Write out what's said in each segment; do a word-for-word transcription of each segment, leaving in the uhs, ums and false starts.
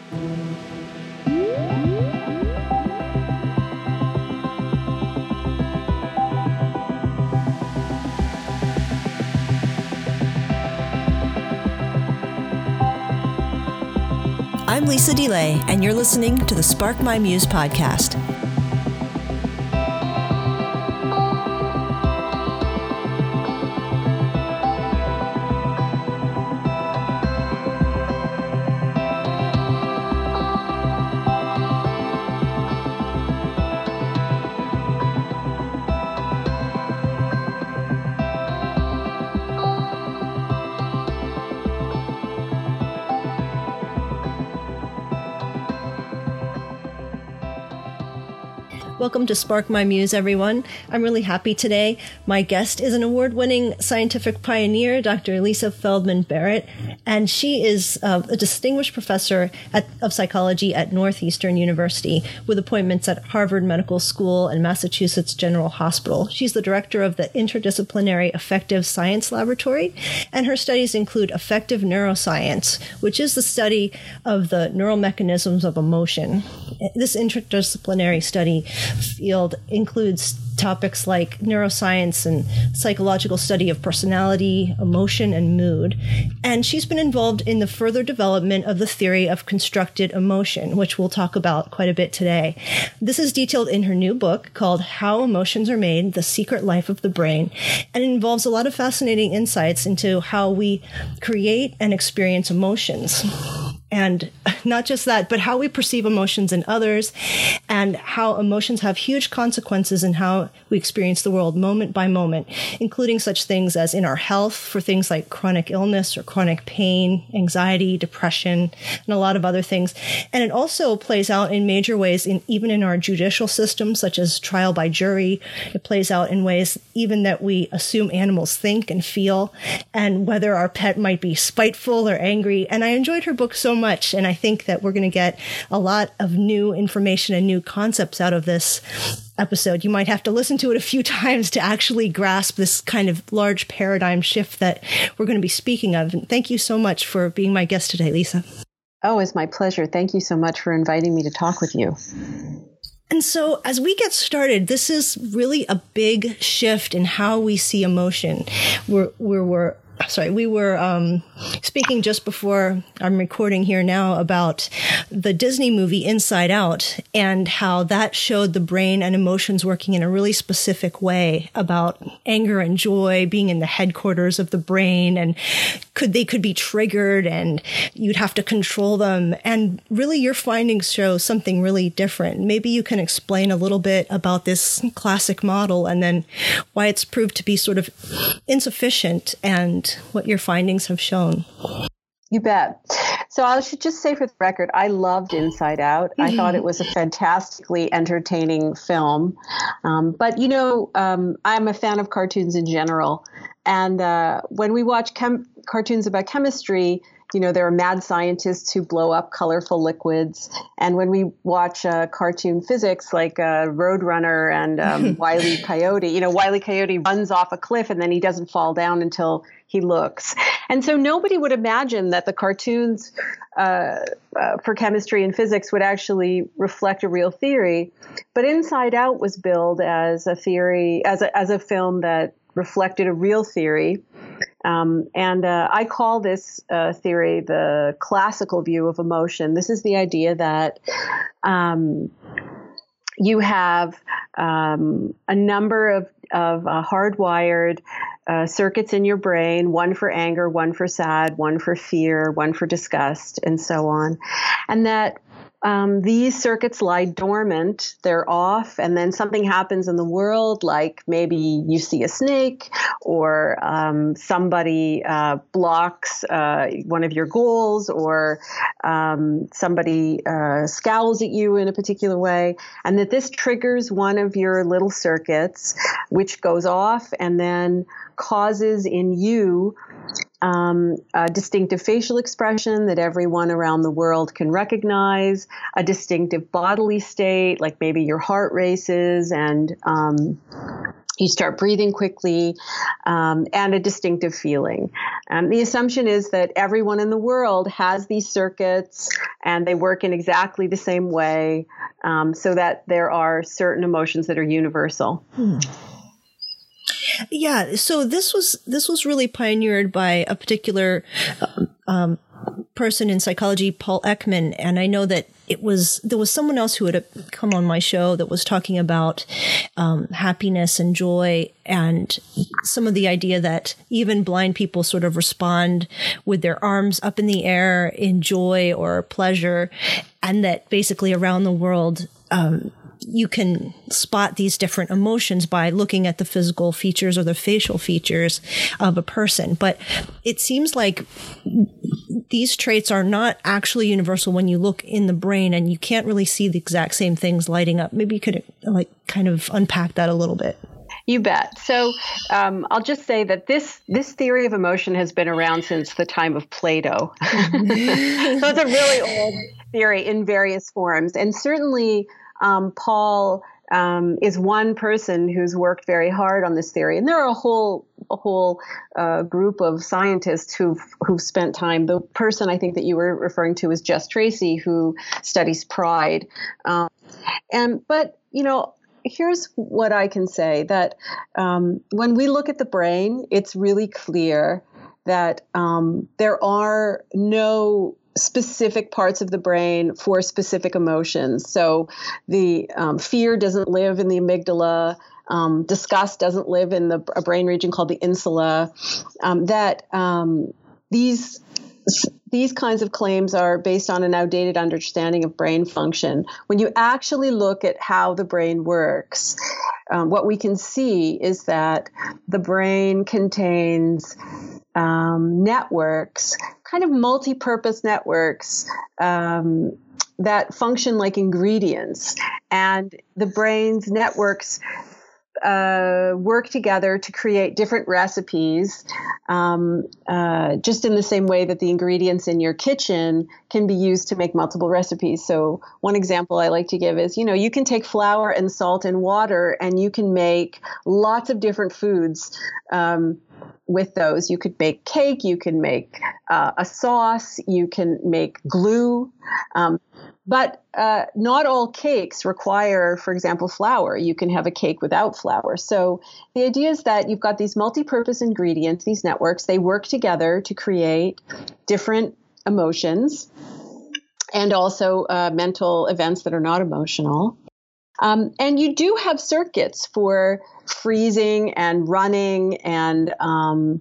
I'm Lisa DeLay, and you're listening to the Spark My Muse podcast. Welcome to Spark My Muse, everyone. I'm really happy today. My guest is an award-winning scientific pioneer, Doctor Lisa Feldman Barrett, and she is uh, a distinguished professor at, of psychology at Northeastern University with appointments at Harvard Medical School and Massachusetts General Hospital. She's the director of the Interdisciplinary Affective Science Laboratory, and her studies include affective neuroscience, which is the study of the neural mechanisms of emotion. This interdisciplinary study field includes topics like neuroscience and psychological study of personality, emotion, and mood. And she's been involved in the further development of the theory of constructed emotion, which we'll talk about quite a bit today. This is detailed in her new book called How Emotions Are Made, The Secret Life of the Brain, and it involves a lot of fascinating insights into how we create and experience emotions. And not just that, but how we perceive emotions in others and how emotions have huge consequences in how we experience the world moment by moment, including such things as in our health for things like chronic illness or chronic pain, anxiety, depression, and a lot of other things. And it also plays out in major ways in even in our judicial system, such as trial by jury. It plays out in ways even that we assume animals think and feel, and whether our pet might be spiteful or angry. And I enjoyed her book so much, and I think that we're going to get a lot of new information and new concepts out of this episode. You might have to listen to it a few times to actually grasp this kind of large paradigm shift that we're going to be speaking of. And thank you so much for being my guest today, Lisa. Oh, it's my pleasure. Thank you so much for inviting me to talk with you. And so as we get started, this is really a big shift in how we see emotion. We're, we're, we're Sorry, we were um, speaking just before I'm recording here now about the Disney movie Inside Out and how that showed the brain and emotions working in a really specific way about anger and joy being in the headquarters of the brain, and could they could be triggered and you'd have to control them. And really your findings show something really different. Maybe you can explain a little bit about this classic model and then why it's proved to be sort of insufficient and what your findings have shown. You bet. So I should just say for the record, I loved Inside Out. I thought it was a fantastically entertaining film. Um, but, you know, um, I'm a fan of cartoons in general. And uh, when we watch chem- cartoons about chemistry, you know, there are mad scientists who blow up colorful liquids. And when we watch uh, cartoon physics like uh, Roadrunner and um, Wile E. Coyote, you know, Wile E. Coyote runs off a cliff and then he doesn't fall down until he looks. And so nobody would imagine that the cartoons uh, uh, for chemistry and physics would actually reflect a real theory. But Inside Out was billed as a theory, as a, as a film that reflected a real theory. Um, and uh, I call this uh, theory the classical view of emotion. This is the idea that um, you have um, a number of, of uh, hardwired uh, circuits in your brain, one for anger, one for sad, one for fear, one for disgust, and so on. And that Um, these circuits lie dormant, they're off, and then something happens in the world, like maybe you see a snake or um, somebody uh, blocks uh, one of your goals, or um, somebody uh, scowls at you in a particular way, and that this triggers one of your little circuits, which goes off and then causes in you Um, a distinctive facial expression that everyone around the world can recognize, a distinctive bodily state, like maybe your heart races and um, You start breathing quickly, um, and a distinctive feeling. Um, the assumption is that everyone in the world has these circuits and they work in exactly the same way, um, so that there are certain emotions that are universal. Hmm. Yeah, so this was this was really pioneered by a particular um, person in psychology, Paul Ekman, and I know that it was there was someone else who had come on my show that was talking about um, happiness and joy, and some of the idea that even blind people sort of respond with their arms up in the air in joy or pleasure, and that basically around the world, Um, you can spot these different emotions by looking at the physical features or the facial features of a person. But it seems like these traits are not actually universal when you look in the brain, and you can't really see the exact same things lighting up. Maybe you could like kind of unpack that a little bit. You bet. So um, I'll just say that this this theory of emotion has been around since the time of Plato. So it's a really old theory in various forms. And certainly um, Paul um, is one person who's worked very hard on this theory. And there are a whole a whole uh, group of scientists who've who've spent time. The person I think that you were referring to is Jess Tracy, who studies pride. Um, and but, you know, here's what I can say, that um, when we look at the brain, it's really clear that um, there are no specific parts of the brain for specific emotions. So the um, fear doesn't live in the amygdala. Um, disgust doesn't live in the a brain region called the insula. Um, that um, these These kinds of claims are based on an outdated understanding of brain function. When you actually look at how the brain works, um, what we can see is that the brain contains um, networks, kind of multi-purpose networks um, that function like ingredients. And the brain's networks Uh, work together to create different recipes, um, uh, just in the same way that the ingredients in your kitchen can be used to make multiple recipes. So one example I like to give is, you know, you can take flour and salt and water and you can make lots of different foods um, with those. You could make cake, you can make uh, a sauce, you can make glue. Um, But uh, not all cakes require, for example, flour. You can have a cake without flour. So the idea is that you've got these multi-purpose ingredients, these networks, they work together to create different emotions and also uh, mental events that are not emotional. Um, and you do have circuits for freezing and running and um,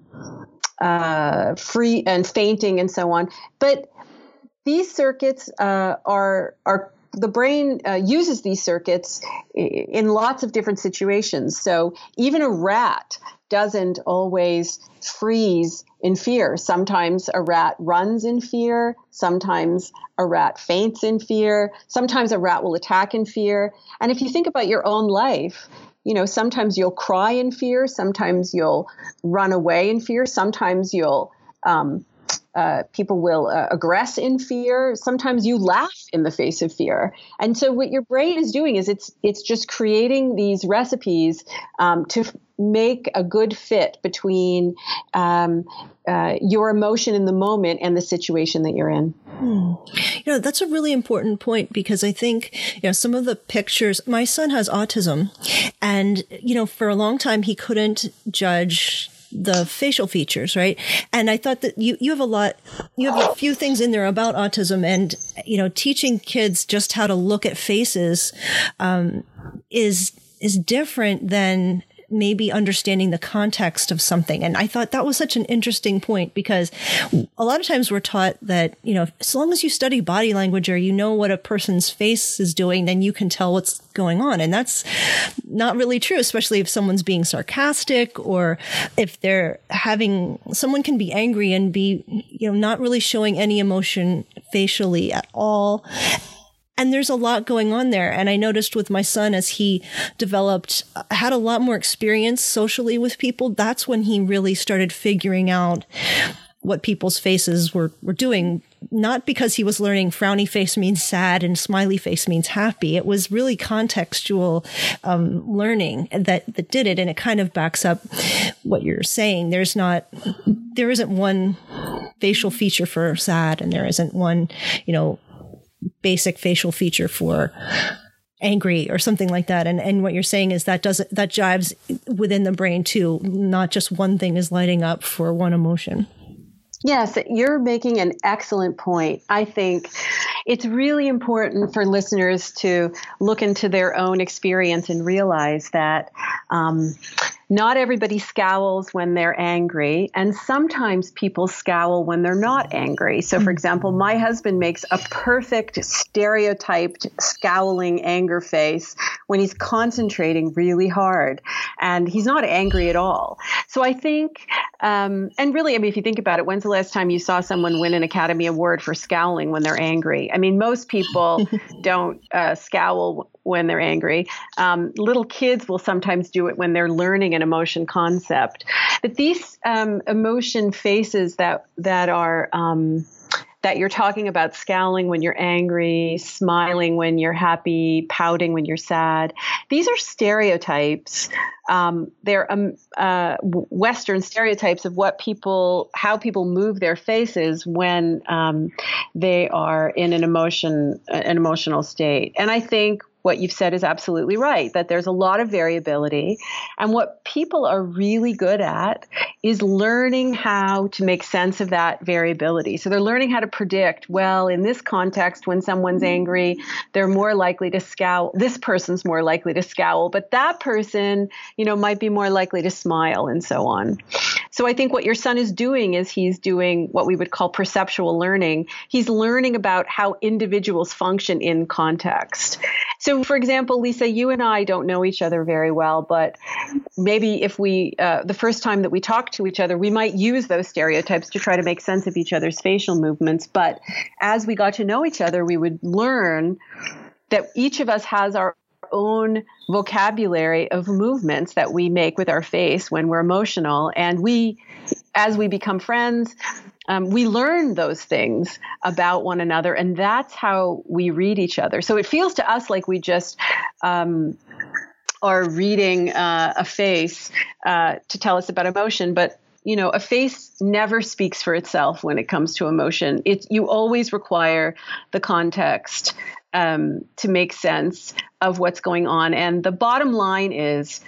uh, free and fainting and so on. But these circuits uh, are are the brain uh, uses these circuits in lots of different situations. So even a rat doesn't always freeze in fear. Sometimes a rat runs in fear. Sometimes a rat faints in fear. Sometimes a rat will attack in fear. And if you think about your own life, you know, sometimes you'll cry in fear. Sometimes you'll run away in fear. Sometimes you'll um, Uh, people will uh, aggress in fear. Sometimes you laugh in the face of fear. And so what your brain is doing is it's it's just creating these recipes um, to f- make a good fit between um, uh, your emotion in the moment and the situation that you're in. Hmm. You know, that's a really important point, because I think, you know, some of the pictures, my son has autism, and, you know, for a long time he couldn't judge the facial features, right? And I thought that you, you have a lot, you have a few things in there about autism, and, you know, teaching kids just how to look at faces, um, is, is different than maybe understanding the context of something. And I thought that was such an interesting point, because a lot of times we're taught that, you know, as long as you study body language or you know what a person's face is doing, then you can tell what's going on. And that's not really true, especially if someone's being sarcastic, or if they're having, someone can be angry and be, you know, not really showing any emotion facially at all. And there's a lot going on there. And I noticed with my son, as he developed, had a lot more experience socially with people, that's when he really started figuring out what people's faces were, were doing not because he was learning frowny face means sad and smiley face means happy. It was really contextual um, learning that, that did it. And it kind of backs up what you're saying. There's not, there isn't one facial feature for sad, and there isn't one, you know, basic facial feature for angry or something like that. And and what you're saying is that doesn't, that jives within the brain too. Not just one thing is lighting up for one emotion. Yes, you're making an excellent point. I think it's really important for listeners to look into their own experience and realize that um, not everybody scowls when they're angry, and sometimes people scowl when they're not angry. So, for example, my husband makes a perfect stereotyped scowling anger face when he's concentrating really hard, and he's not angry at all. So I think, um, and really, I mean, if you think about it, when's the last time you saw someone win an Academy Award for scowling when they're angry? I mean, most people don't uh, scowl when they're angry. Um, little kids will sometimes do it when they're learning an emotion concept. But these um, emotion faces that that are um, that you're talking about, scowling when you're angry, smiling when you're happy, pouting when you're sad, these are stereotypes. Um, they're um, uh, Western stereotypes of what people, how people move their faces when um, they are in an emotion, an emotional state. And I think what you've said is absolutely right, that there's a lot of variability. And what people are really good at is learning how to make sense of that variability. So they're learning how to predict, well, in this context, when someone's angry, they're more likely to scowl. This person's more likely to scowl, but that person, you know, might be more likely to smile, and so on. So I think what your son is doing is he's doing what we would call perceptual learning. He's learning about how individuals function in context. So, for example, Lisa, you and I don't know each other very well, but maybe if we, uh, the first time that we talk to each other, we might use those stereotypes to try to make sense of each other's facial movements. But as we got to know each other, we would learn that each of us has our own vocabulary of movements that we make with our face when we're emotional. And we, as we become friends, um, we learn those things about one another, and that's how we read each other. So it feels to us like we just um, are reading uh, a face uh, to tell us about emotion, but you know, a face never speaks for itself when it comes to emotion. It's, you always require the context um, to make sense of what's going on. And the bottom line is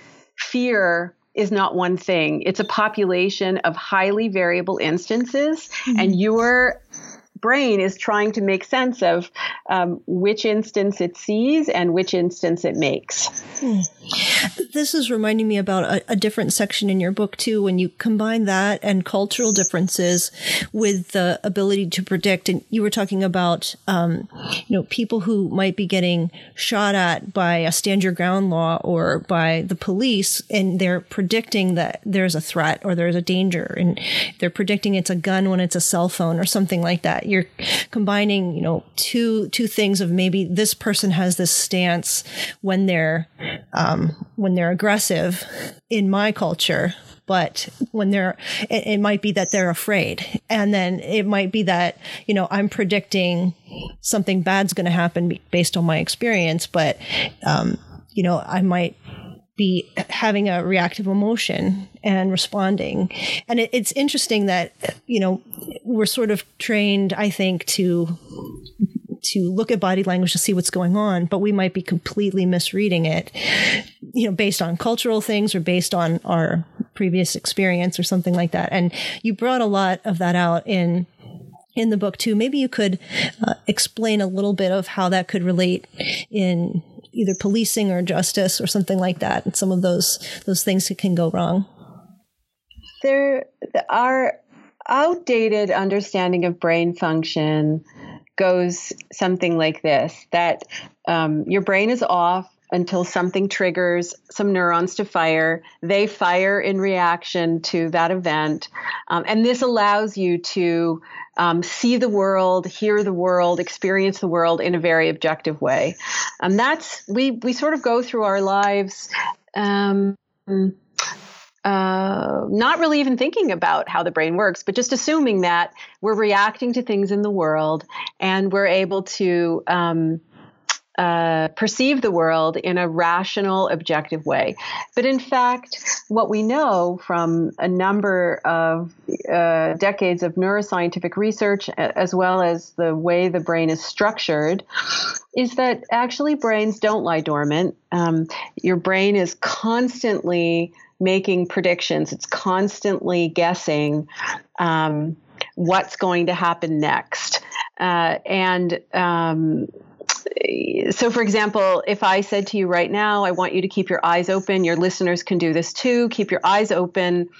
fear is not one thing. It's a population of highly variable instances, mm-hmm. and your brain is trying to make sense of um, which instance it sees and which instance it makes. Hmm. This is reminding me about a, a different section in your book, too, when you combine that and cultural differences with the ability to predict. And you were talking about, um, you know, people who might be getting shot at by a stand your ground law or by the police, and they're predicting that there's a threat or there's a danger, and they're predicting it's a gun when it's a cell phone or something like that. You're combining, you know, two two things of maybe this person has this stance when they're um, when they're aggressive in my culture, but when they're, it, it might be that they're afraid, and then it might be that, you know, I'm predicting something bad's going to happen based on my experience, but um, you know, I might be having a reactive emotion and responding. And it, it's interesting that, you know, we're sort of trained, I think, to to look at body language to see what's going on, but we might be completely misreading it, you know, based on cultural things or based on our previous experience or something like that. And you brought a lot of that out in in the book too. Maybe you could uh, explain a little bit of how that could relate in either policing or justice or something like that, and some of those those things that can go wrong. There, our outdated understanding of brain function goes something like this, that um, your brain is off until something triggers some neurons to fire. They fire in reaction to that event. Um, and this allows you to um, see the world, hear the world, experience the world in a very objective way. And that's, we, we sort of go through our lives um, uh, not really even thinking about how the brain works, but just assuming that we're reacting to things in the world and we're able to um, Uh, perceive the world in a rational, objective way. But in fact, what we know from a number of uh, decades of neuroscientific research, as well as the way the brain is structured, is that actually brains don't lie dormant. Um, your brain is constantly making predictions. It's constantly guessing um, what's going to happen next. Uh, and um, So, for example, if I said to you right now, I want you to keep your eyes open, your listeners can do this too, keep your eyes open.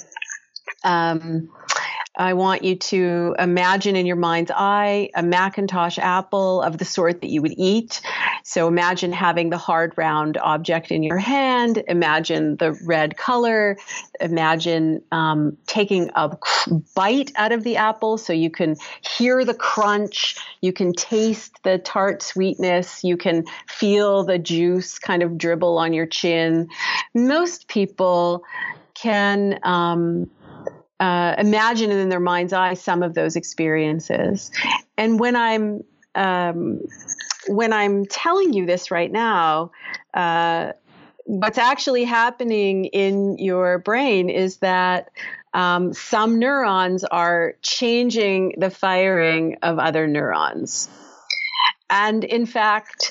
Um, I want you to imagine in your mind's eye a Macintosh apple of the sort that you would eat. So imagine having the hard, round object in your hand. Imagine the red color. Imagine um, taking a bite out of the apple so you can hear the crunch. You can taste the tart sweetness. You can feel the juice kind of dribble on your chin. Most people can um, uh, imagine in their mind's eye some of those experiences. And when I'm um, when I'm telling you this right now, uh, what's actually happening in your brain is that um, some neurons are changing the firing of other neurons. And in fact,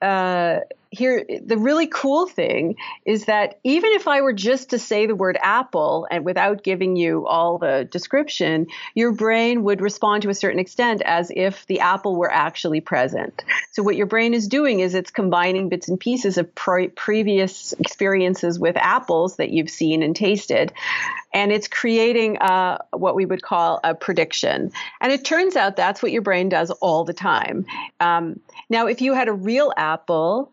uh, here, the really cool thing is that even if I were just to say the word apple and without giving you all the description, your brain would respond to a certain extent as if the apple were actually present. So what your brain is doing is it's combining bits and pieces of pre- previous experiences with apples that you've seen and tasted, and it's creating uh, what we would call a prediction. And it turns out that's what your brain does all the time. Um, now, if you had a real apple,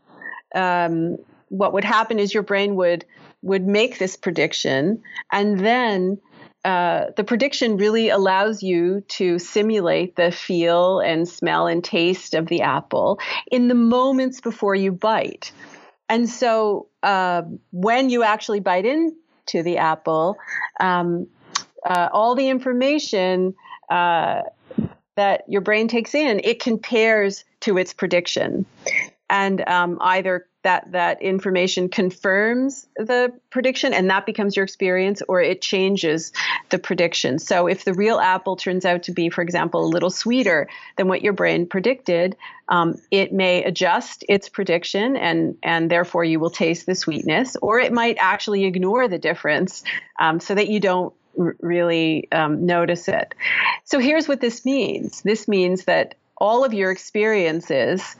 Um, what would happen is your brain would would make this prediction, and then uh, the prediction really allows you to simulate the feel and smell and taste of the apple in the moments before you bite. And so uh, when you actually bite into the apple, um, uh, all the information uh, that your brain takes in, it compares to its prediction. And um, either that that information confirms the prediction and that becomes your experience, or it changes the prediction. So if the real apple turns out to be, for example, a little sweeter than what your brain predicted, um, it may adjust its prediction and, and therefore you will taste the sweetness, or it might actually ignore the difference um, so that you don't r- really um, notice it. So here's what this means. This means that all of your experiences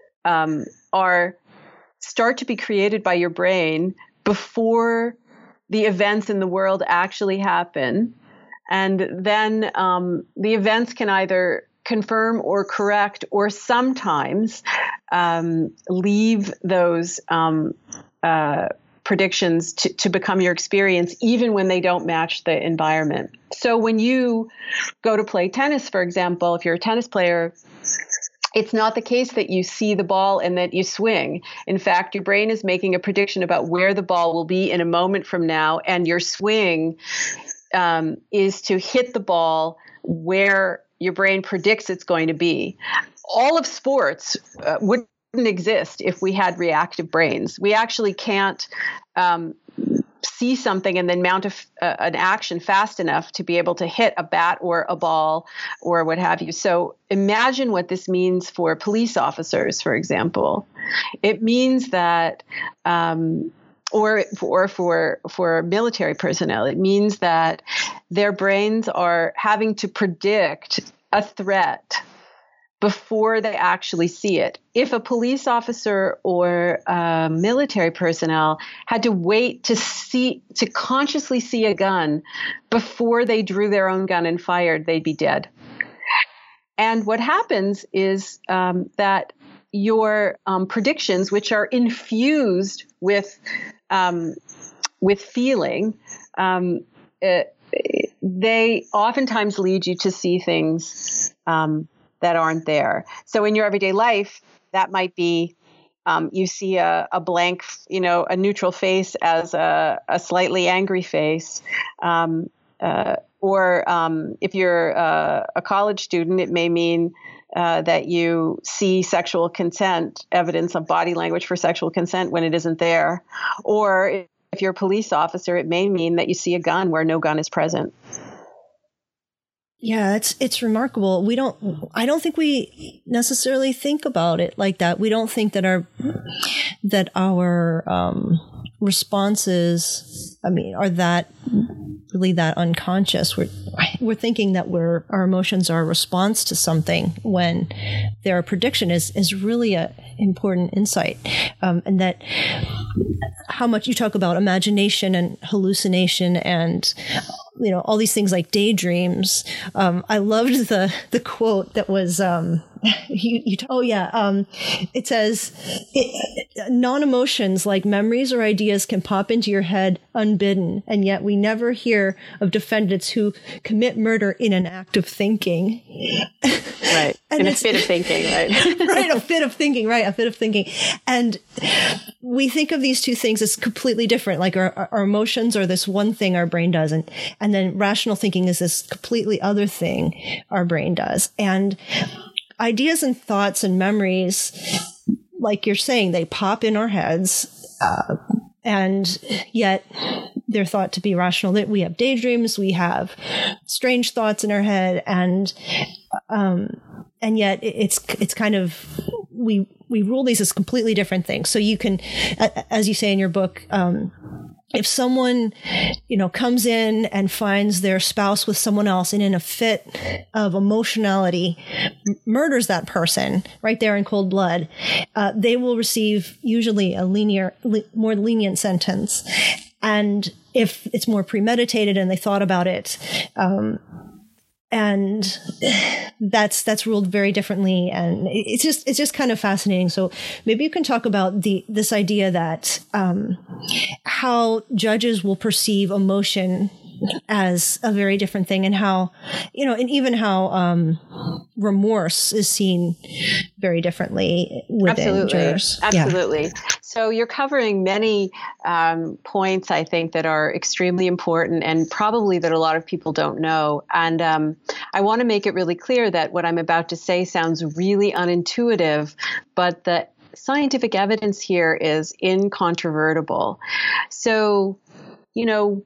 Um, are start to be created by your brain before the events in the world actually happen. And then um, the events can either confirm or correct, or sometimes um, leave those um, uh, predictions to, to become your experience, even when they don't match the environment. So when you go to play tennis, for example, if you're a tennis player, it's not the case that you see the ball and that you swing. In fact, your brain is making a prediction about where the ball will be in a moment from now, and your swing um, is to hit the ball where your brain predicts it's going to be. All of sports uh, wouldn't exist if we had reactive brains. We actually can't um, see something and then mount a, uh, an action fast enough to be able to hit a bat or a ball or what have you. So imagine what this means for police officers, for example. It means that, um, or or for for military personnel, it means that their brains are having to predict a threat before they actually see it. If a police officer or uh, military personnel had to wait to see, to consciously see a gun before they drew their own gun and fired, they'd be dead. And what happens is um, that your um, predictions, which are infused with um, with feeling, um, it, they oftentimes lead you to see things Um, that aren't there. So in your everyday life, that might be um, you see a, a blank, you know, a neutral face as a, a slightly angry face. Um, uh, or um, if you're uh, a college student, it may mean uh, that you see sexual consent, evidence of body language for sexual consent when it isn't there. Or if you're a police officer, it may mean that you see a gun where no gun is present. Yeah, it's it's remarkable. We don't I don't think we necessarily think about it like that. We don't think that our that our um, responses, I mean, are that really that unconscious. We're we're thinking that we're our emotions are a response to something when their prediction is is really a important insight, um, and that how much you talk about imagination and hallucination and you know all these things like daydreams. Um, I loved the the quote that was um, you, you oh yeah um, it says it, non-emotions like memories or ideas can pop into your head unbidden, and yet we never hear of defendants who commit murder in an act of thinking. Right. In a fit of thinking, right? Right, a fit of thinking, right, a fit of thinking. And we think of these two things as completely different. Like our, our emotions are this one thing our brain does, and, and then rational thinking is this completely other thing our brain does. And ideas and thoughts and memories, like you're saying, they pop in our heads, uh, and yet they're thought to be rational. That we have daydreams, we have strange thoughts in our head, and um, and yet it's it's kind of we we rule these as completely different things. So you can, as you say in your book, um, if someone, you know, comes in and finds their spouse with someone else and in a fit of emotionality murders that person right there in cold blood, uh, they will receive usually a linear, le- more lenient sentence. And if it's more premeditated and they thought about it, um, and that's that's ruled very differently, and it's just it's just kind of fascinating. So maybe you can talk about the this idea that um, how judges will perceive emotion as a very different thing, and how, you know, and even how um, remorse is seen very differently within Absolutely. jurors. Absolutely. Yeah. So you're covering many um, points, I think, that are extremely important and probably that a lot of people don't know. And um, I want to make it really clear that what I'm about to say sounds really unintuitive, but the scientific evidence here is incontrovertible. So, you know,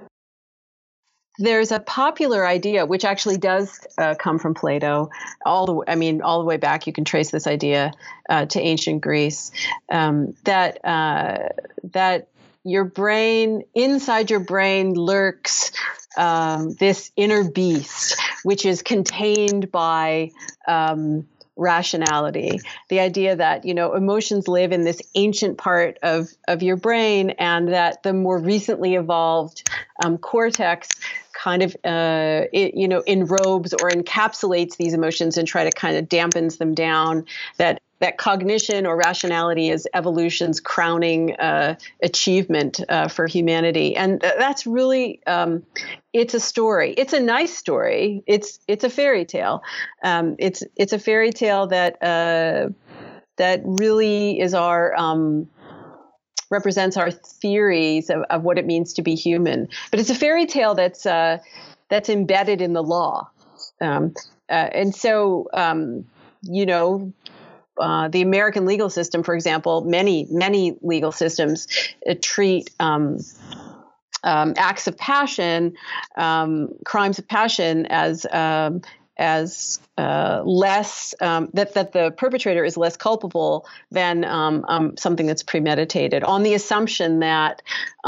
there's a popular idea, which actually does uh, come from Plato. All the, I mean, all the way back, you can trace this idea uh, to ancient Greece. Um, that uh, that your brain, inside your brain, lurks um, this inner beast, which is contained by um, rationality. The idea that, you know, emotions live in this ancient part of of your brain, and that the more recently evolved um, cortex kind of, uh, it, you know, enrobes or encapsulates these emotions and try to kind of dampens them down. That that cognition or rationality is evolution's crowning uh, achievement uh, for humanity, and that's really um, it's a story. It's a nice story. It's it's a fairy tale. Um, it's it's a fairy tale that uh, that really is our um, represents our theories of, of what it means to be human. But it's a fairy tale that's uh, that's embedded in the law, um, uh, and so um, you know. Uh, the American legal system, for example, many, many legal systems uh, treat um, um, acts of passion, um, crimes of passion, as um, as uh, less um, that that the perpetrator is less culpable than um, um, something that's premeditated, on the assumption that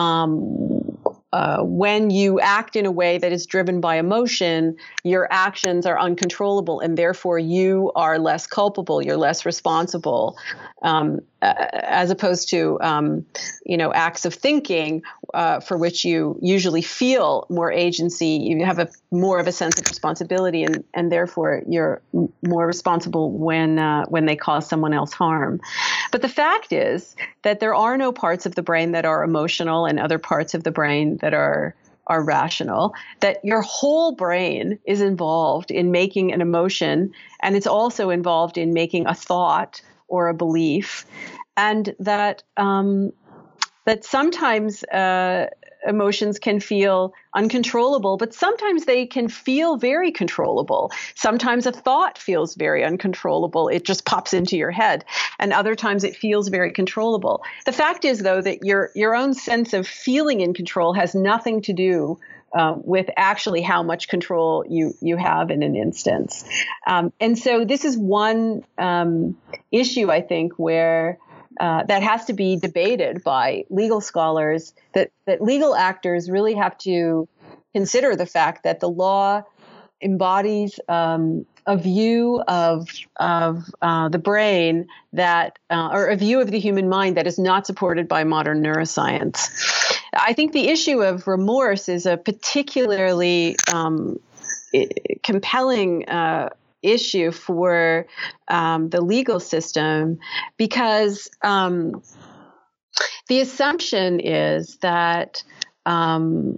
um, uh, when you act in a way that is driven by emotion, your actions are uncontrollable, and therefore you are less culpable, you're less responsible, um, uh, as opposed to um, you know acts of thinking uh, for which you usually feel more agency, you have a more of a sense of responsibility, and and therefore you're more responsible when uh, when they cause someone else harm. But the fact is that there are no parts of the brain that are emotional and other parts of the brain that are are rational, that your whole brain is involved in making an emotion, and it's also involved in making a thought or a belief. and that um, that sometimes uh, emotions can feel uncontrollable, but sometimes they can feel very controllable. Sometimes a thought feels very uncontrollable. It just pops into your head. And other times it feels very controllable. The fact is, though, that your your own sense of feeling in control has nothing to do uh, with actually how much control you, you have in an instance. Um, and so this is one um, issue, I think, where Uh, that has to be debated by legal scholars, that, that legal actors really have to consider the fact that the law embodies um, a view of, of uh, the brain that, uh, or a view of the human mind that is not supported by modern neuroscience. I think the issue of remorse is a particularly um, compelling uh issue for um, the legal system, because um, the assumption is that um,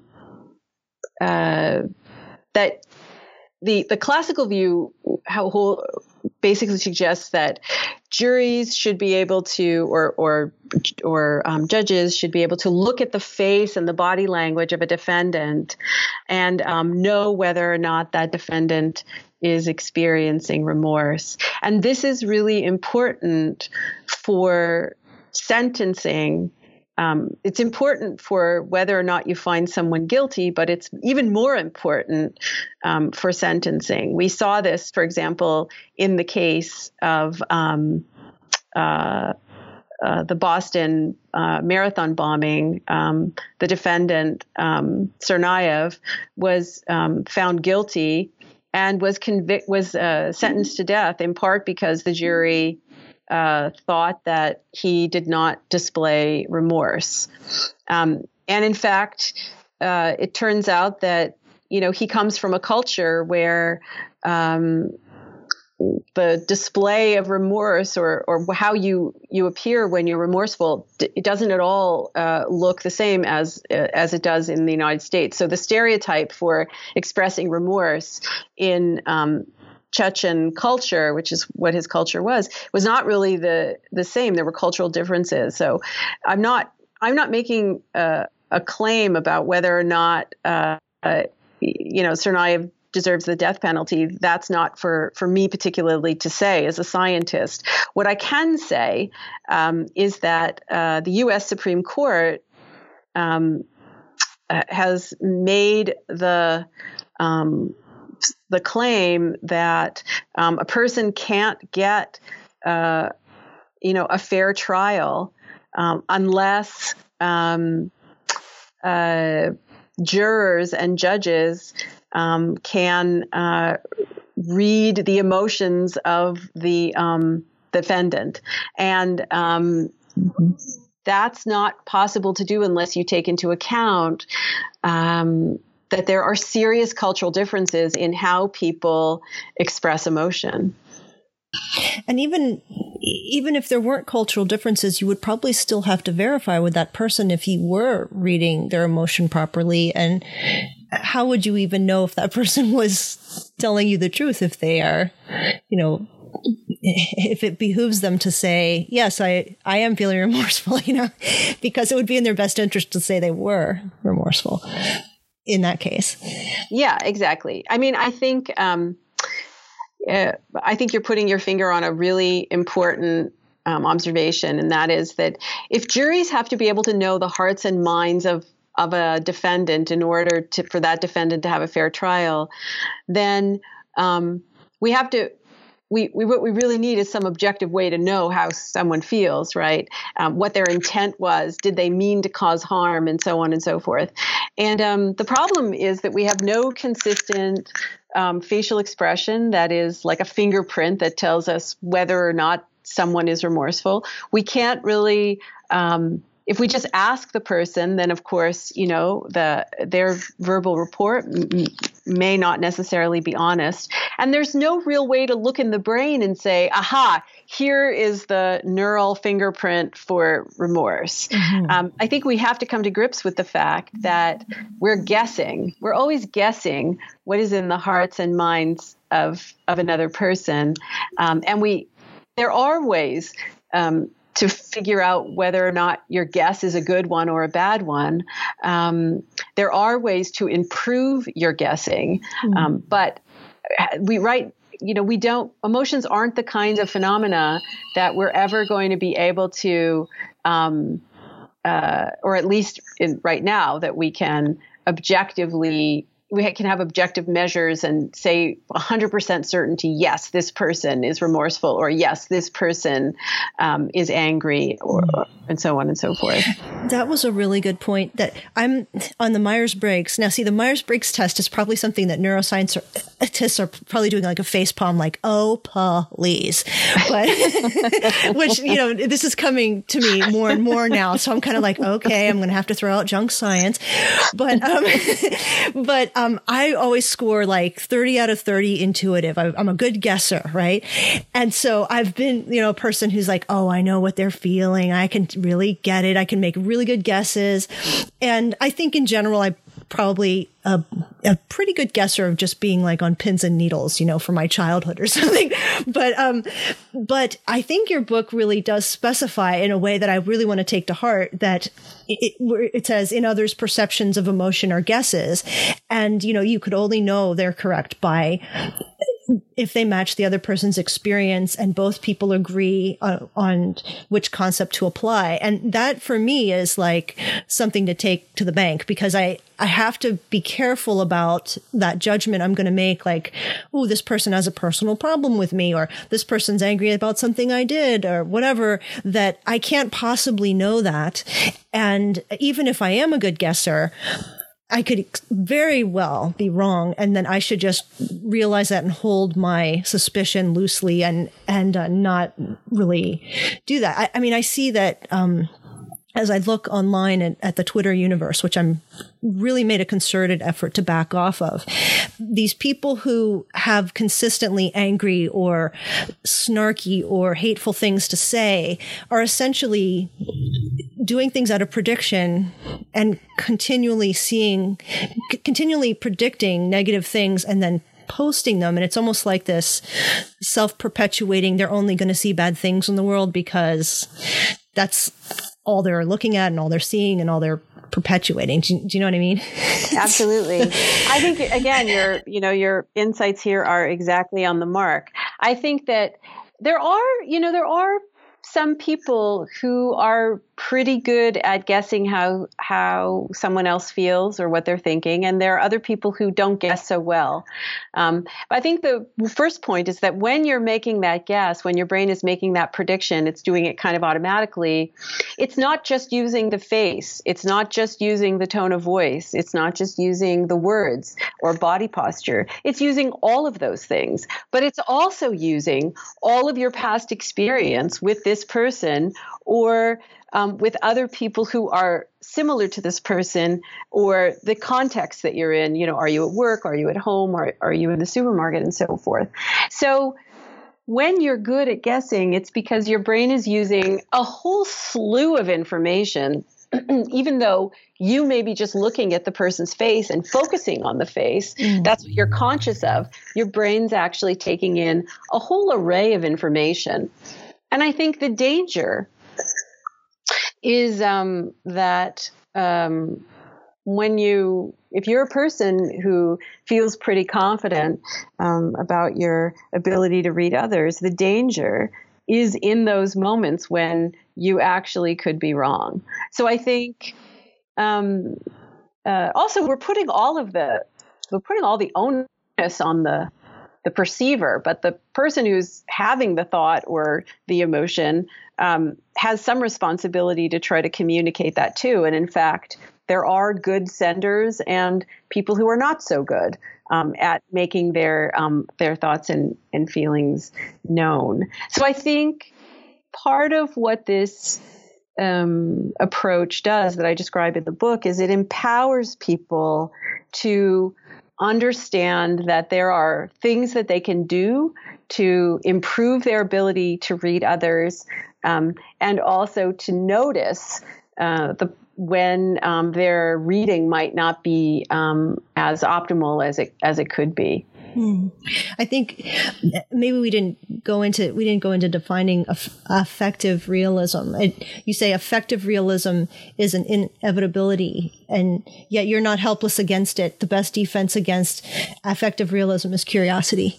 uh, that the the classical view how whole basically suggests that juries should be able to, or or or um, judges should be able to look at the face and the body language of a defendant and um, know whether or not that defendant is experiencing remorse. And this is really important for sentencing. Um, it's important for whether or not you find someone guilty, but it's even more important um, for sentencing. We saw this, for example, in the case of um, uh, uh, the Boston uh, Marathon bombing. Um, the defendant, um, Tsarnaev, was um, found guilty and was convict was uh, sentenced to death, in part because the jury uh, thought that he did not display remorse. Um, and in fact, uh, it turns out that, you know, he comes from a culture where um, the display of remorse, or or how you you appear when you're remorseful, it doesn't at all uh, look the same as as it does in the United States. So the stereotype for expressing remorse in um, Chechen culture, which is what his culture was, was not really the the same. There were cultural differences. So I'm not I'm not making a, a claim about whether or not uh, uh, you know Tsarnaev deserves the death penalty. That's not for, for me particularly to say as a scientist. What I can say um, is that uh, the U S Supreme Court um, uh, has made the um, the claim that um, a person can't get uh, you know a fair trial um, unless um, uh, jurors and judges Um, can uh, read the emotions of the um, defendant. And um, that's not possible to do unless you take into account um, that there are serious cultural differences in how people express emotion. And even even if there weren't cultural differences, you would probably still have to verify with that person if he were reading their emotion properly. And how would you even know if that person was telling you the truth if they are, you know, if it behooves them to say, yes, I, I am feeling remorseful, you know, because it would be in their best interest to say they were remorseful in that case. Yeah, exactly. I mean, I think, um, uh, I think you're putting your finger on a really important um, observation, and that is that if juries have to be able to know the hearts and minds of of a defendant in order to, for that defendant to have a fair trial, then um, we have to, we, we, what we really need is some objective way to know how someone feels, right? Um, what their intent was, did they mean to cause harm, and so on and so forth. And um, the problem is that we have no consistent um, facial expression that is like a fingerprint that tells us whether or not someone is remorseful. We can't really, um, if we just ask the person, then of course, you know, the their verbal report m- may not necessarily be honest. And there's no real way to look in the brain and say, aha, here is the neural fingerprint for remorse. Mm-hmm. Um, I think we have to come to grips with the fact that we're guessing. We're always guessing what is in the hearts and minds of, of another person. Um, and we, there are ways um, to figure out whether or not your guess is a good one or a bad one. Um, there are ways to improve your guessing, mm-hmm. um, but we right. You know, we don't, emotions aren't the kinds of phenomena that we're ever going to be able to, um, uh, or at least in, right now, that we can objectively, we can have objective measures and say one hundred percent certainty, yes, this person is remorseful, or yes, this person um, is angry, or, or and so on and so forth. That was a really good point. That I'm on the Myers-Briggs. Now, see, the Myers-Briggs test is probably something that neuroscientists are probably doing like a face palm, like, oh, please. But, which, you know, this is coming to me more and more now. So I'm kind of like, okay, I'm going to have to throw out junk science. But, um, but, um, I always score like thirty out of thirty intuitive. I, I'm a good guesser, right? And so I've been, you know, a person who's like, oh, I know what they're feeling. I can really get it. I can make really good guesses. And I think in general, I probably a, a pretty good guesser of just being like on pins and needles, you know, from my childhood or something. But, um, but I think your book really does specify in a way that I really want to take to heart that it, it says in others' perceptions of emotion are guesses. And, you know, you could only know they're correct by if they match the other person's experience and both people agree uh, on which concept to apply. And that for me is like something to take to the bank, because I, I have to be careful about that judgment I'm going to make. Like, oh, this person has a personal problem with me, or this person's angry about something I did, or whatever, that I can't possibly know that. And even if I am a good guesser, I could very well be wrong, and then I should just realize that and hold my suspicion loosely and and uh, not really do that. I, I mean, I see that um, as I look online at, at the Twitter universe, which I'm really made a concerted effort to back off of, these people who have consistently angry or snarky or hateful things to say are essentially doing things out of prediction and continually seeing, c- continually predicting negative things and then posting them. And it's almost like this self-perpetuating, they're only going to see bad things in the world because that's all they're looking at and all they're seeing and all they're perpetuating. Do, do you know what I mean? Absolutely. I think, again, your, you know, your insights here are exactly on the mark. I think that there are, you know, there are some people who are pretty good at guessing how how someone else feels or what they're thinking, and there are other people who don't guess so well. Um, but I think the first point is that when you're making that guess, when your brain is making that prediction, it's doing it kind of automatically. It's not just using the face. It's not just using the tone of voice. It's not just using the words or body posture. It's using all of those things, but it's also using all of your past experience with this person or Um, with other people who are similar to this person, or the context that you're in. You know, are you at work? Are you at home? Or are you in the supermarket, and so forth? So when you're good at guessing, it's because your brain is using a whole slew of information, even though you may be just looking at the person's face and focusing on the face. Mm. That's what you're conscious of. Your brain's actually taking in a whole array of information. And I think the danger is um, that um, when you, if you're a person who feels pretty confident um, about your ability to read others, the danger is in those moments when you actually could be wrong. So I think um, uh, also we're putting all of the, we're putting all the onus on the the perceiver, but the person who's having the thought or the emotion um, has some responsibility to try to communicate that too. And in fact, there are good senders and people who are not so good um, at making their um, their thoughts and, and feelings known. So I think part of what this um, approach does that I describe in the book is it empowers people to understand that there are things that they can do to improve their ability to read others, um, and also to notice uh, the when um, their reading might not be um, as optimal as it as it could be. Hmm. I think maybe we didn't go into we didn't go into defining aff- affective realism. It, you say affective realism is an inevitability, and yet you're not helpless against it. The best defense against affective realism is curiosity.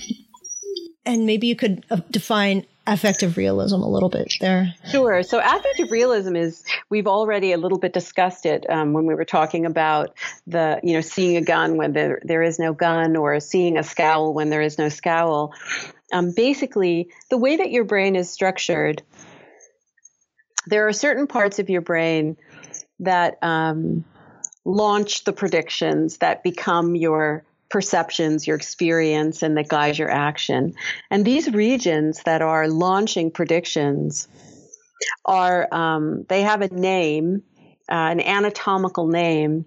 And maybe you could uh, define affective realism a little bit there. Sure. So affective realism is, we've already a little bit discussed it um, when we were talking about the, you know, seeing a gun when there, there is no gun, or seeing a scowl when there is no scowl. Um, basically, the way that your brain is structured, there are certain parts of your brain that um, launch the predictions that become your perceptions, your experience, and that guide your action. And these regions that are launching predictions are, um, they have a name, uh, an anatomical name,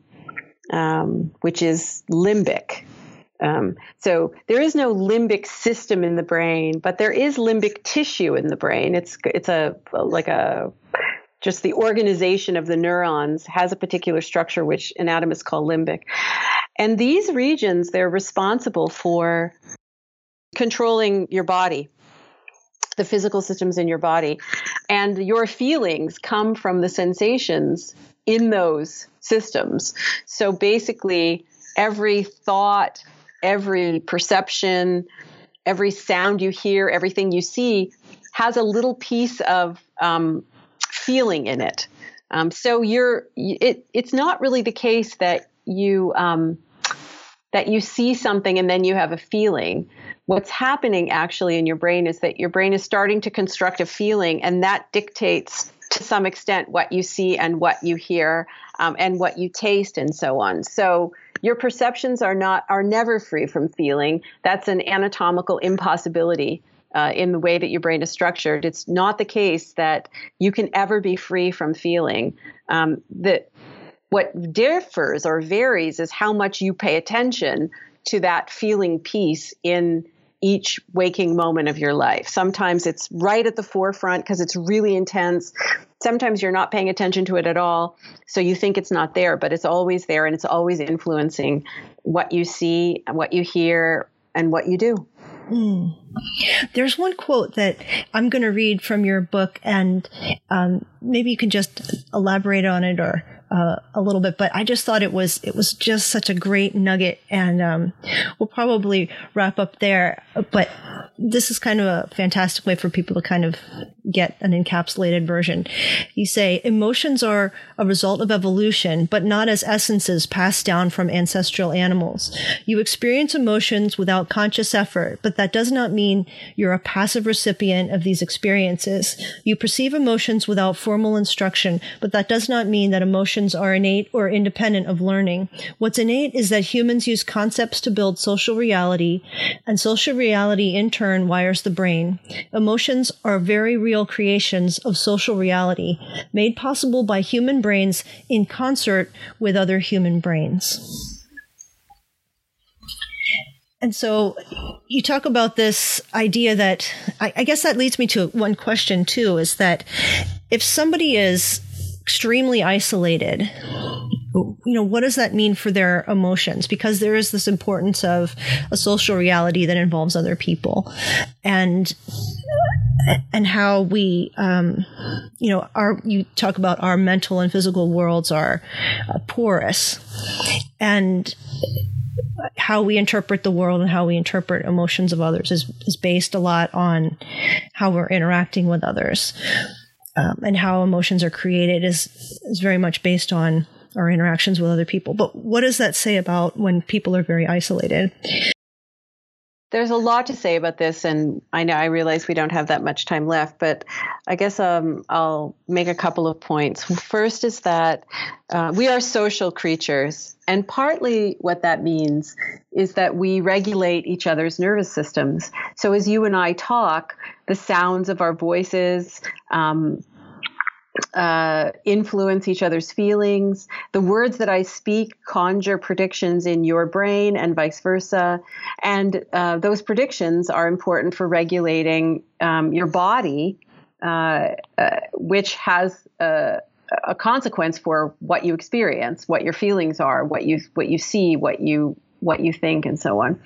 um, which is limbic. Um, so there is no limbic system in the brain, but there is limbic tissue in the brain. It's, it's a, like a, just the organization of the neurons has a particular structure, which anatomists call limbic. And these regions, they're responsible for controlling your body, the physical systems in your body. And your feelings come from the sensations in those systems. So basically, every thought, every perception, every sound you hear, everything you see has a little piece of um, feeling in it. Um, so you're, it, it's not really the case that you, um, that you see something and then you have a feeling. What's happening actually in your brain is that your brain is starting to construct a feeling, and that dictates to some extent what you see and what you hear, um, and what you taste and so on. So your perceptions are not, are never free from feeling. That's an anatomical impossibility. Uh, in the way that your brain is structured, it's not the case that you can ever be free from feeling. Um, that what differs or varies is how much you pay attention to that feeling piece in each waking moment of your life. Sometimes it's right at the forefront because it's really intense. Sometimes you're not paying attention to it at all, so you think it's not there, but it's always there, and it's always influencing what you see, what you hear, and what you do. Mm. There's one quote that I'm going to read from your book, and um, maybe you can just elaborate on it or uh, a little bit. But I just thought it was it was just such a great nugget, and um, we'll probably wrap up there. But this is kind of a fantastic way for people to kind of get an encapsulated version. You say, emotions are a result of evolution, but not as essences passed down from ancestral animals. You experience emotions without conscious effort, but that does not mean you're a passive recipient of these experiences. You perceive emotions without formal instruction, but that does not mean that emotions are innate or independent of learning. What's innate is that humans use concepts to build social reality, and social reality in turn wires the brain. Emotions are very real creations of social reality, made possible by human brains in concert with other human brains. And so you talk about this idea that, I, I guess that leads me to one question too, is that if somebody is extremely isolated, you know, what does that mean for their emotions? Because there is this importance of a social reality that involves other people, and and how we, um, you know, our you talk about our mental and physical worlds are uh, porous, and how we interpret the world and how we interpret emotions of others is is based a lot on how we're interacting with others. Um, and how emotions are created is is very much based on our interactions with other people. But what does that say about when people are very isolated? There's a lot to say about this, and I know I realize we don't have that much time left, but I guess um, I'll make a couple of points. First is that uh, we are social creatures, and partly what that means is that we regulate each other's nervous systems. So as you and I talk, the sounds of our voices, um, Uh, influence each other's feelings. The words that I speak conjure predictions in your brain and vice versa. And uh, those predictions are important for regulating um, your body, uh, uh, which has a, a consequence for what you experience, what your feelings are, what you what you see, what you what you think, and so on.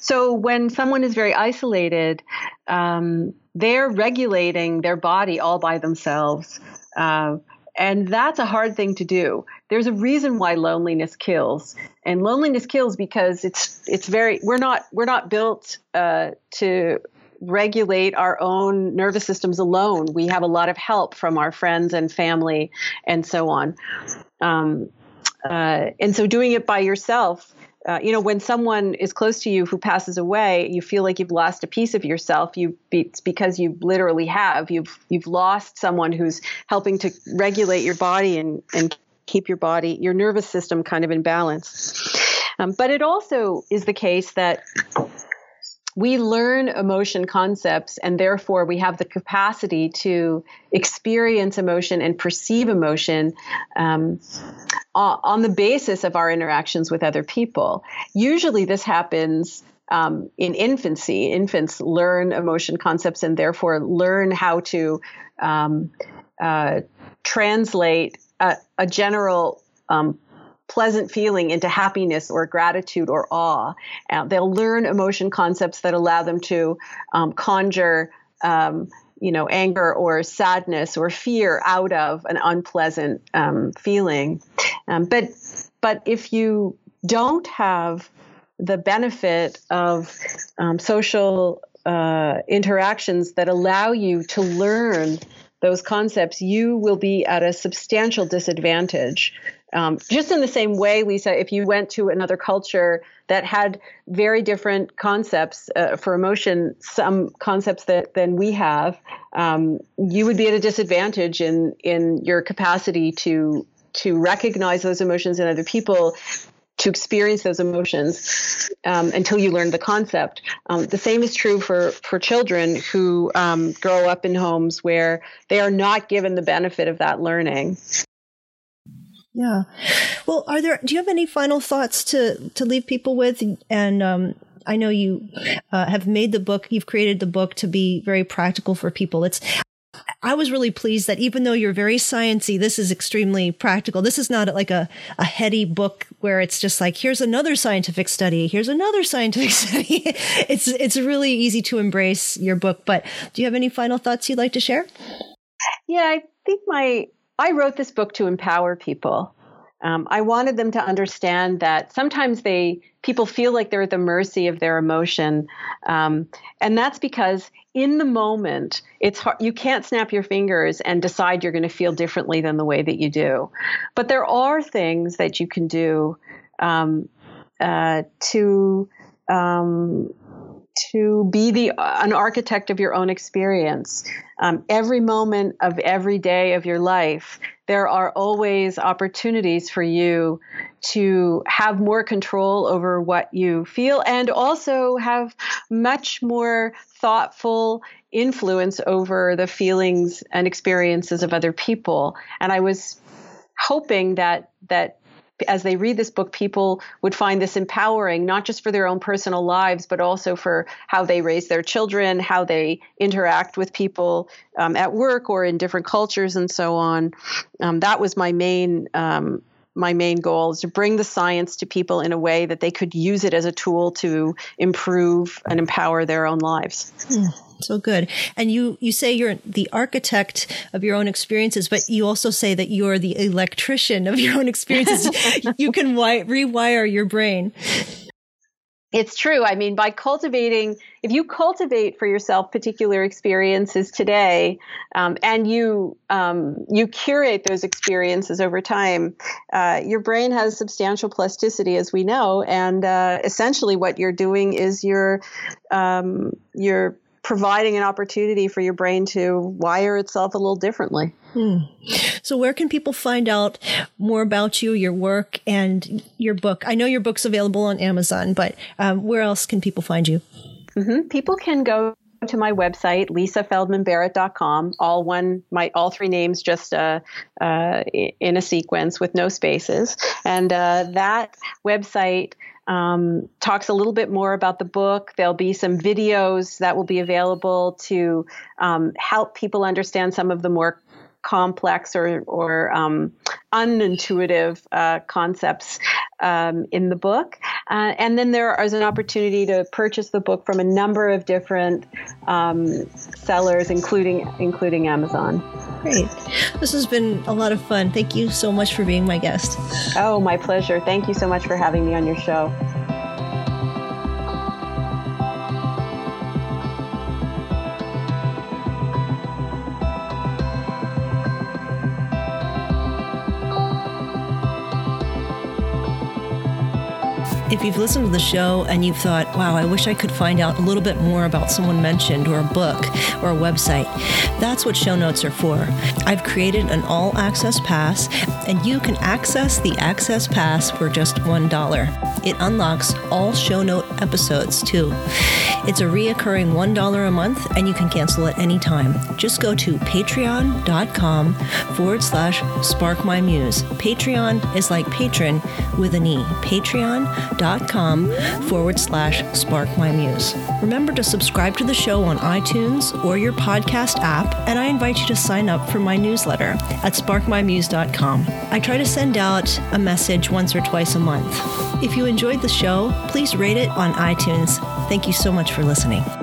So when someone is very isolated, um, they're regulating their body all by themselves. Uh, and that's a hard thing to do. There's a reason why loneliness kills. And loneliness kills because it's it's very we're not we're not built uh, to regulate our own nervous systems alone. We have a lot of help from our friends and family and so on. Um, uh, and so doing it by yourself, uh, you know, when someone is close to you who passes away, you feel like you've lost a piece of yourself. You be, it's because you literally have. You've you've lost someone who's helping to regulate your body and, and keep your body, your nervous system kind of in balance. Um, but it also is the case that we learn emotion concepts, and therefore we have the capacity to experience emotion and perceive emotion um, on the basis of our interactions with other people. Usually this happens um, in infancy. Infants learn emotion concepts and therefore learn how to um, uh, translate a, a general um pleasant feeling into happiness or gratitude or awe. Uh, they'll learn emotion concepts that allow them to um, conjure, um, you know, anger or sadness or fear out of an unpleasant um, feeling. Um, but but if you don't have the benefit of um, social uh, interactions that allow you to learn those concepts, you will be at a substantial disadvantage. Um, just in the same way, Lisa, if you went to another culture that had very different concepts uh, for emotion, some concepts that than we have, um, you would be at a disadvantage in in your capacity to to recognize those emotions in other people, to experience those emotions um, until you learn the concept. Um, the same is true for, for children who um, grow up in homes where they are not given the benefit of that learning. Yeah. Well, are there, do you have any final thoughts to, to leave people with? And, um, I know you uh, have made the book, you've created the book to be very practical for people. It's, I was really pleased that even though you're very sciencey, this is extremely practical. This is not like a, a heady book where it's just like, here's another scientific study. Here's another scientific study. It's, it's really easy to embrace your book, but do you have any final thoughts you'd like to share? Yeah, I think my, I wrote this book to empower people. Um, I wanted them to understand that sometimes they people feel like they're at the mercy of their emotion, um, and that's because in the moment it's hard. You can't snap your fingers and decide you're going to feel differently than the way that you do. But there are things that you can do um, uh, to um, to be the an architect of your own experience. Um, every moment of every day of your life, there are always opportunities for you to have more control over what you feel and also have much more thoughtful influence over the feelings and experiences of other people. And I was hoping that that as they read this book, people would find this empowering, not just for their own personal lives, but also for how they raise their children, how they interact with people um, at work or in different cultures and so on. Um, that was my main um, my main goal, is to bring the science to people in a way that they could use it as a tool to improve and empower their own lives. Hmm. So good. And you, you say you're the architect of your own experiences, but you also say that you're the electrician of your own experiences. You can wi- rewire your brain. It's true. I mean, by cultivating, if you cultivate for yourself particular experiences today, um, and you um, you curate those experiences over time, uh, your brain has substantial plasticity, as we know. And uh, essentially, what you're doing is you're um, you're providing an opportunity for your brain to wire itself a little differently. Hmm. So where can people find out more about you, your work, and your book? I know your book's available on Amazon, but um, where else can people find you? Mm-hmm. People can go to my website, lisa feldman barrett dot com, all one, my, all three names just uh, uh, in a sequence with no spaces. And uh, that website Um, talks a little bit more about the book. There'll be some videos that will be available to um, help people understand some of the more complex or, or um, unintuitive uh, concepts um, in the book. Uh, and then there is an opportunity to purchase the book from a number of different um, sellers, including including Amazon. Great. This has been a lot of fun. Thank you so much for being my guest. Oh, my pleasure. Thank you so much for having me on your show. If you've listened to the show and you've thought, wow, I wish I could find out a little bit more about someone mentioned or a book or a website, that's what show notes are for. I've created an all-access pass, and you can access the Access Pass for just one dollar. It unlocks all show note episodes, too. It's a reoccurring one dollar a month, and you can cancel at any time. Just go to patreon.com forward slash sparkmymuse. Patreon is like patron with an E. Patreon.com forward slash sparkmymuse. Remember to subscribe to the show on iTunes or your podcast app, and I invite you to sign up for my newsletter at spark my muse dot com. I try to send out a message once or twice a month. If you enjoyed the show, please rate it on iTunes. Thank you so much for listening.